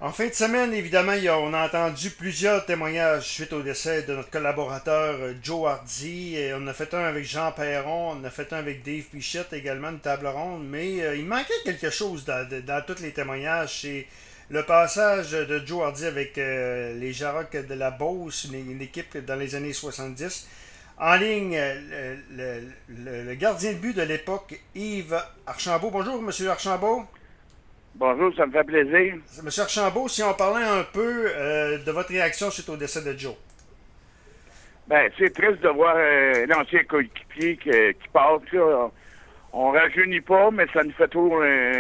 En fin de semaine, évidemment, on a entendu plusieurs témoignages suite au décès de notre collaborateur Joe Hardy. Et on a fait un avec Jean Perron, on a fait un avec Dave Pichette également, une table ronde. Mais il manquait quelque chose dans tous les témoignages. C'est le passage de Joe Hardy avec les Jarrocs de la Beauce, une équipe dans les années 70. En ligne, le gardien de but de l'époque, Yves Archambault. Bonjour, Monsieur Archambault. Bonjour, ça me fait plaisir. Monsieur Archambault, si on parlait un peu de votre réaction suite au décès de Joe. Ben, c'est triste de voir un ancien coéquipier qui part. Là. On rajeunit pas, mais ça nous fait toujours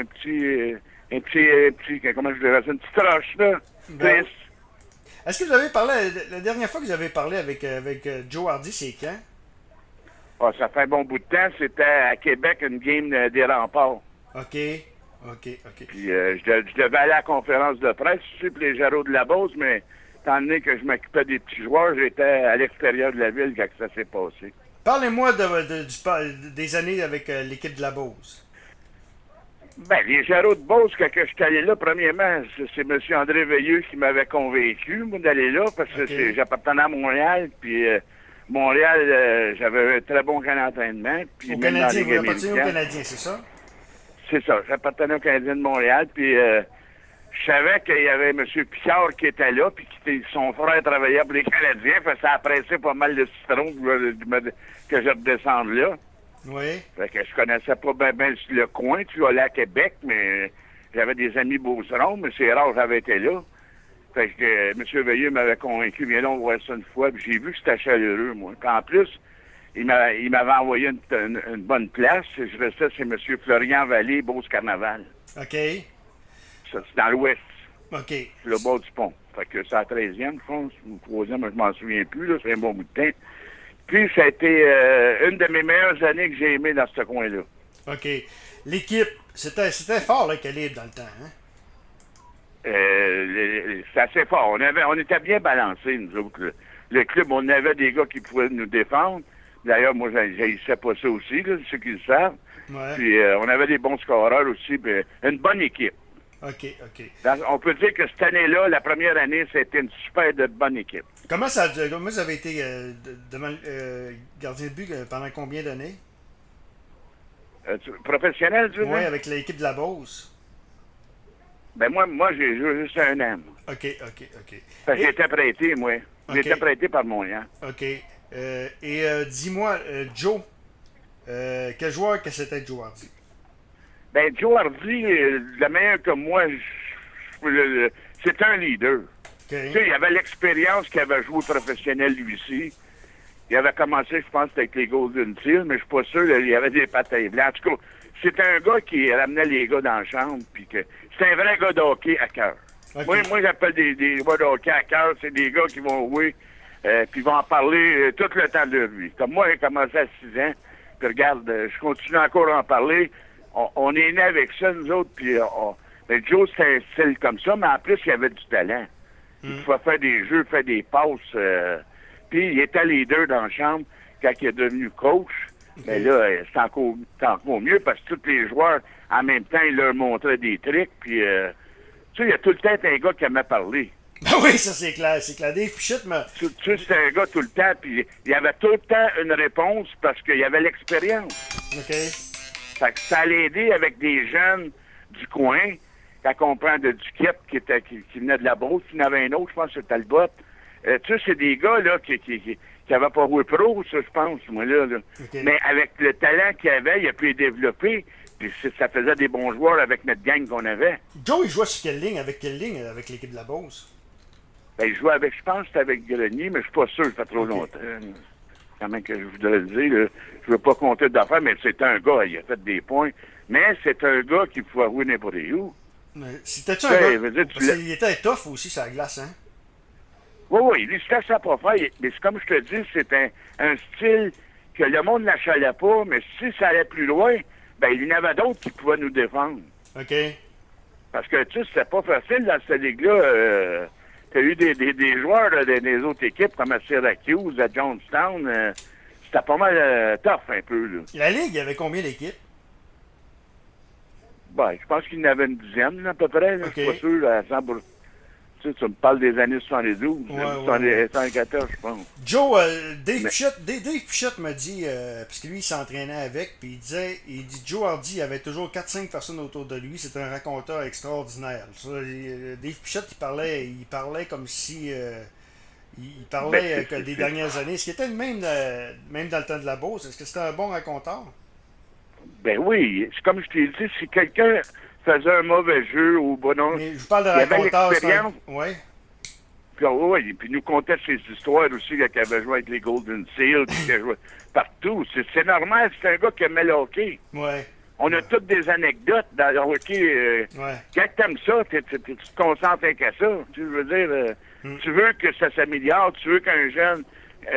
comment je dirais ça, une petite roche, là. Ben, Triste. est-ce que vous avez parlé, la dernière fois que vous avez parlé avec Joe Hardy, c'est quand? Ah, ça fait un bon bout de temps. C'était à Québec, une game des remparts. OK, OK. Puis je devais aller à la conférence de presse, je suis pour les Jarreaux de la Beauce, mais étant donné que je m'occupais des petits joueurs, j'étais à l'extérieur de la ville quand ça s'est passé. Parlez-moi des années avec l'équipe de la Beauce. Ben, les Jarreaux de Beauce, quand je suis allé là, premièrement, c'est M. André Veilleux qui m'avait convaincu, moi, d'aller là, parce que OK. j'appartenais à Montréal, puis Montréal, j'avais un très bon camp d'entraînement, puis Au même dans la Canadien, Ligue vous appartenez au américaine. Canadien, c'est ça? C'est ça, j'appartenais au Canadien de Montréal, puis je savais qu'il y avait M. Picard qui était là, puis son frère travaillait pour les Canadiens, fait que ça a pressé pas mal de citron que je redescende là. Oui. Fait que je connaissais pas bien le coin, tu vois, là à Québec, mais j'avais des amis beaucerons, mais c'est rare que j'avais été là. Fait que M. Veilleux m'avait convaincu, viens là, on voit ça une fois, puis j'ai vu que c'était chaleureux, moi. Puis en plus, il m'avait envoyé une bonne place. Je restais chez M. Florian Vallée, Beauce Carnaval. OK. Ça, c'est dans l'ouest, OK. sur le bord du pont. Fait que c'est à 13e, je pense, ou 3e, je m'en souviens plus, là, c'est un bon bout de temps. Puis ça a été une de mes meilleures années que j'ai aimées dans ce coin-là. OK. L'équipe, c'était fort, le calibre dans le temps, hein? C'est assez fort. On était bien balancés, nous autres. Le club, on avait des gars qui pouvaient nous défendre. D'ailleurs, moi, j'haïssais pas ça aussi, là, ceux qui le savent. Ouais. Puis on avait des bons scoreurs aussi, puis une bonne équipe. OK. On peut dire que cette année-là, la première année, c'était une super de bonne équipe. Comment vous avez été gardien de but pendant combien d'années? Professionnel, tu veux Oui, dire? avec l'équipe de la Beauce. Ben moi j'ai joué juste un an. Moi. OK. Parce que Et- j'étais prêté, moi. OK. J'étais prêté par Montréal. OK. Dis-moi, Joe, quel joueur que c'était Joe Hardy? Ben, Joe Hardy, le meilleur que moi, c'est un leader. OK. Tu sais, il avait l'expérience qu'il avait joué professionnel lui aussi. Il avait commencé, je pense, avec les Golden Seals, mais je suis pas sûr, là, il y avait des patailles blanches. En tout cas, c'est un gars qui ramenait les gars dans la chambre, puis que c'est un vrai gars de hockey à cœur. OK. Moi j'appelle des gars de hockey à cœur, c'est des gars qui vont jouer, puis vont en parler tout le temps de lui. Comme moi, j'ai commencé à 6 ans, puis regarde, je continue encore à en parler. On est né avec ça, nous autres, puis mais Joe, c'était un style comme ça, mais en plus, il avait du talent. Il pouvait faire des jeux, faire des passes, puis il était leader dans la chambre quand il est devenu coach. Mais là, c'est encore mieux parce que tous les joueurs, en même temps, il leur montrait des trucs. Puis, tu sais, il y a tout le temps un gars qui aimait parler. Ben oui, ça c'est clair. C'est clair. Dave Pichette, mais. Tu sais, c'était un gars tout le temps. Puis, il y avait tout le temps une réponse parce qu'il y avait l'expérience. OK. Fait que ça allait aider avec des jeunes du coin. Quand on prend de Duquette qui venait de la Beauce, il y en avait un autre, je pense, sur Talbot. Tu sais, c'est des gars là qui n'avaient pas joué pro, ça, je pense, moi, là. OK. Mais avec le talent qu'il avait, il a pu les développer. Puis ça faisait des bons joueurs avec notre gang qu'on avait. Joe, il jouait sur quelle ligne? Avec quelle ligne avec l'équipe de la Beauce? Ben, il jouait avec, je pense, c'était avec Grenier, mais je suis pas sûr, ça fait trop OK. longtemps. Quand même que je voudrais le dire, là, je veux pas compter d'affaires, mais c'est un gars, il a fait des points. Mais c'est un gars qui pouvait jouer n'importe où. Mais c'était-tu un Tu sais, gars? je veux dire, Parce qu'il était tough aussi sur la glace, hein? Oui, lui, c'était ça pas faire. Mais c'est comme je te dis, c'est un style que le monde n'achalait pas, mais si ça allait plus loin, ben, il y en avait d'autres qui pouvaient nous défendre. OK. Parce que, tu sais, c'était pas facile dans cette ligue-là. T'as eu des joueurs là, des autres équipes, comme à Syracuse, à Johnstown. C'était pas mal tough, un peu, là. La Ligue, il y avait combien d'équipes? Ben, je pense qu'il y en avait une dizaine, là, à peu près. Là. OK. Je suis pas sûr, à 100%. Tu me parles des années 72, Ouais, 74, je pense. Joe, Mais, Dave Pichette m'a dit, parce que lui, il s'entraînait avec, puis il dit, Joe Hardy avait toujours 4-5 personnes autour de lui, c'est un raconteur extraordinaire. Ça, Dave Pichette, il parlait comme si, il ben, parlait des dernières années. Est-ce qu'il était le même, même dans le temps de la Beauce? Est-ce que c'était un bon raconteur? ben oui, c'est comme je t'ai dit, si quelqu'un faisait un mauvais jeu ou bon non, Mais je vous parle de il avait raconteur, l'expérience. Ouais, Puis, puis il nous contait ses histoires aussi, qu'il avait joué avec les Golden Seals, puis qu'il a joué partout. C'est normal, c'est un gars qui aimait le hockey. ouais, On a toutes des anecdotes dans le hockey. ouais. Quand t'aimes ça, tu te concentres qu'à ça. Tu veux dire, tu veux que ça s'améliore, tu veux qu'un jeune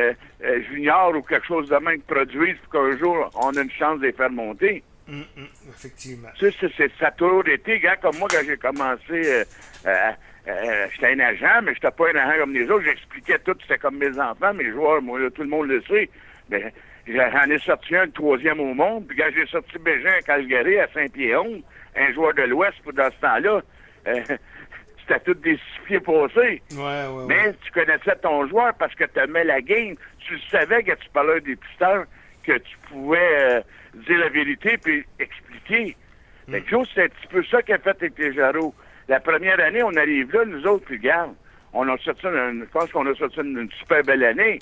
junior ou quelque chose de même produise pour qu'un jour on a une chance de les faire monter. Effectivement. Tu sais, ça a toujours été, gars, comme moi, quand j'ai commencé, j'étais un agent, mais j'étais pas un agent comme les autres. J'expliquais tout, c'était comme mes enfants, mes joueurs, moi, là, tout le monde le sait. Mais j'en ai sorti un, le troisième au monde, puis quand j'ai sorti Bégin à Calgary, à Saint-Pierre-Honte, un joueur de l'Ouest, dans ce temps-là, c'était tout des 6 pieds passés. Ouais. Mais tu connaissais ton joueur parce que tu aimais la game. Tu savais que tu parlais des pisteurs, que tu pouvais dire la vérité puis expliquer. Fait que Joe, c'est un petit peu ça qu'a fait avec les Jarreaux. La première année, on arrive là, nous autres, puis regarde, on a sorti je pense qu'on a sorti une super belle année.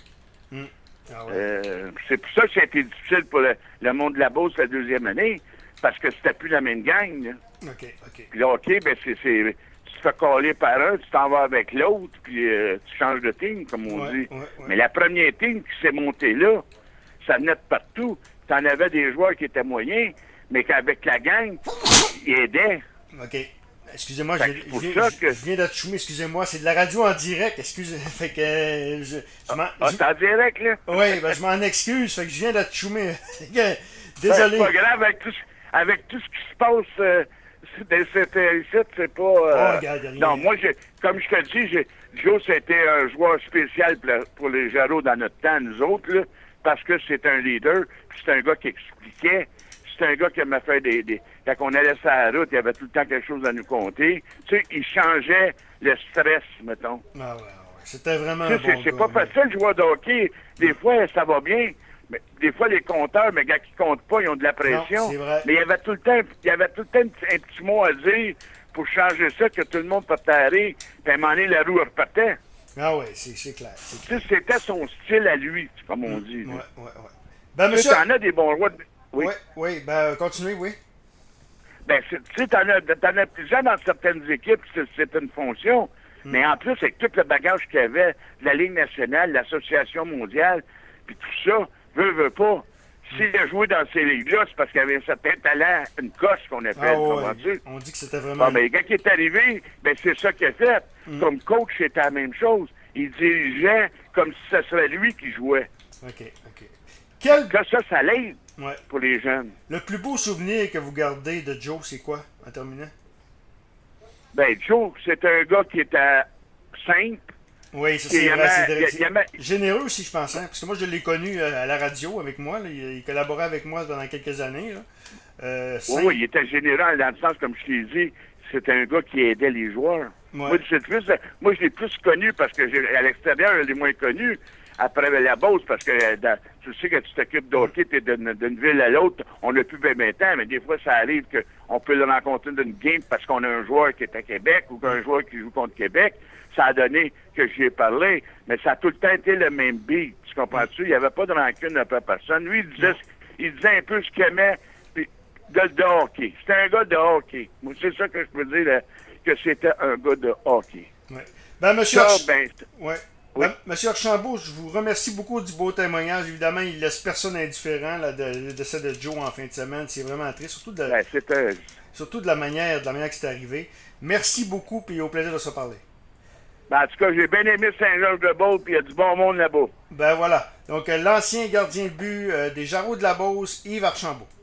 Ah ouais. C'est pour ça que ça a été difficile pour le monde de la Beauce la deuxième année, parce que c'était plus la même gang. Là. OK. Puis là, OK, ben tu te fais coller par un, tu t'en vas avec l'autre, puis tu changes de team, comme on dit. Ouais. Mais la première team qui s'est montée là, ça venait de partout. T'en avais des joueurs qui étaient moyens, mais qu'avec la gang, ils aidaient. OK. Excusez-moi, Fait que c'est pour ça que- je viens de te choumer, excusez-moi. C'est de la radio en direct, excusez. Fait que C'est en direct, là? oui, ben je m'en excuse, fait que je viens de te choumer. Ben, Désolé. c'est pas grave, avec tout ce qui se passe ici, c'est pas... Oh, regarde, y a rien. non, moi, comme je te dis, Joe, c'était un joueur spécial pour les Jarreaux dans notre temps, nous autres, là, parce que c'est un leader, puis c'est un gars qui expliquait, c'est un gars qui m'a fait quand on allait sur la route, il y avait tout le temps quelque chose à nous conter. Tu sais, il changeait le stress, mettons. Ah ouais. C'était vraiment Tu un sais, bon c'est gars, pas ouais. facile de jouer de hockey. Des fois, ça va bien. Mais des fois, les compteurs, mais gars qui comptent pas, ils ont de la pression. Non, c'est vrai. Mais il y avait tout le temps un petit mot à dire pour changer ça, que tout le monde partait arrêter. Puis à un moment donné, la roue repartait. Ah ouais, c'est clair. Tu sais, c'était son style à lui, comme on dit. là. Ouais. Ben, Tu monsieur. sais, t'en as des bons joueurs. Oui. Oui, ben, continuez, oui. Ben, tu sais, t'en as plusieurs dans certaines équipes, c'est une fonction. Mais en plus, avec tout le bagage qu'il y avait, de la Ligue nationale, l'Association mondiale, puis tout ça, veut pas. S'il a joué dans ces ligues-là, c'est parce qu'il avait un certain talent, une coche qu'on appelle, Ah ouais. comprends-tu? On dit que c'était vraiment. Bon, ben, quand il est arrivé, ben, c'est ça qu'il a fait. Comme coach, c'était la même chose. Il dirigeait comme si ce serait lui qui jouait. OK. Quel. Que ça l'aide Ouais. pour les jeunes. Le plus beau souvenir que vous gardez de Joe, c'est quoi, en terminant? Ben, Joe, c'est un gars qui était simple. Oui, ça Puis c'est il vrai, aimait- c'est vrai. il aimait- Généreux aussi, je pense, hein, parce que moi, je l'ai connu à la radio avec moi. Là. Il collaborait avec moi pendant quelques années. Là. Oui, il était général dans le sens, comme je t'ai dit, c'était un gars qui aidait les joueurs. Ouais. Moi, je l'ai plus connu parce que à l'extérieur, je l'ai moins connu. Après la Beauce, parce que tu sais que tu t'occupes de hockey, t'es d'une ville à l'autre, on n'a plus bien temps, mais des fois, ça arrive qu'on peut le rencontrer d'une game parce qu'on a un joueur qui est à Québec ou qu'un joueur qui joue contre Québec. Ça a donné que j'y ai parlé, mais ça a tout le temps été le même beat. Tu comprends-tu? Il n'y avait pas de rancune après personne. Lui, il disait un peu ce qu'il aimait puis de hockey. C'était un gars de hockey. Moi, c'est ça que je peux dire, que c'était un gars de hockey. Ouais. Ben, monsieur, Ça, ben, ouais. Oui. Ben, monsieur Archambault, je vous remercie beaucoup du beau témoignage. Évidemment, il laisse personne indifférent là, de décès de Joe en fin de semaine. C'est vraiment triste, surtout de la manière que c'est arrivé. Merci beaucoup, puis au plaisir de se parler. ben, en tout cas, j'ai bien aimé Saint-Georges-de-Beauce, puis il y a du bon monde là-bas. Ben voilà. Donc, l'ancien gardien de but des Jarreaux de la Beauce, Yves Archambault.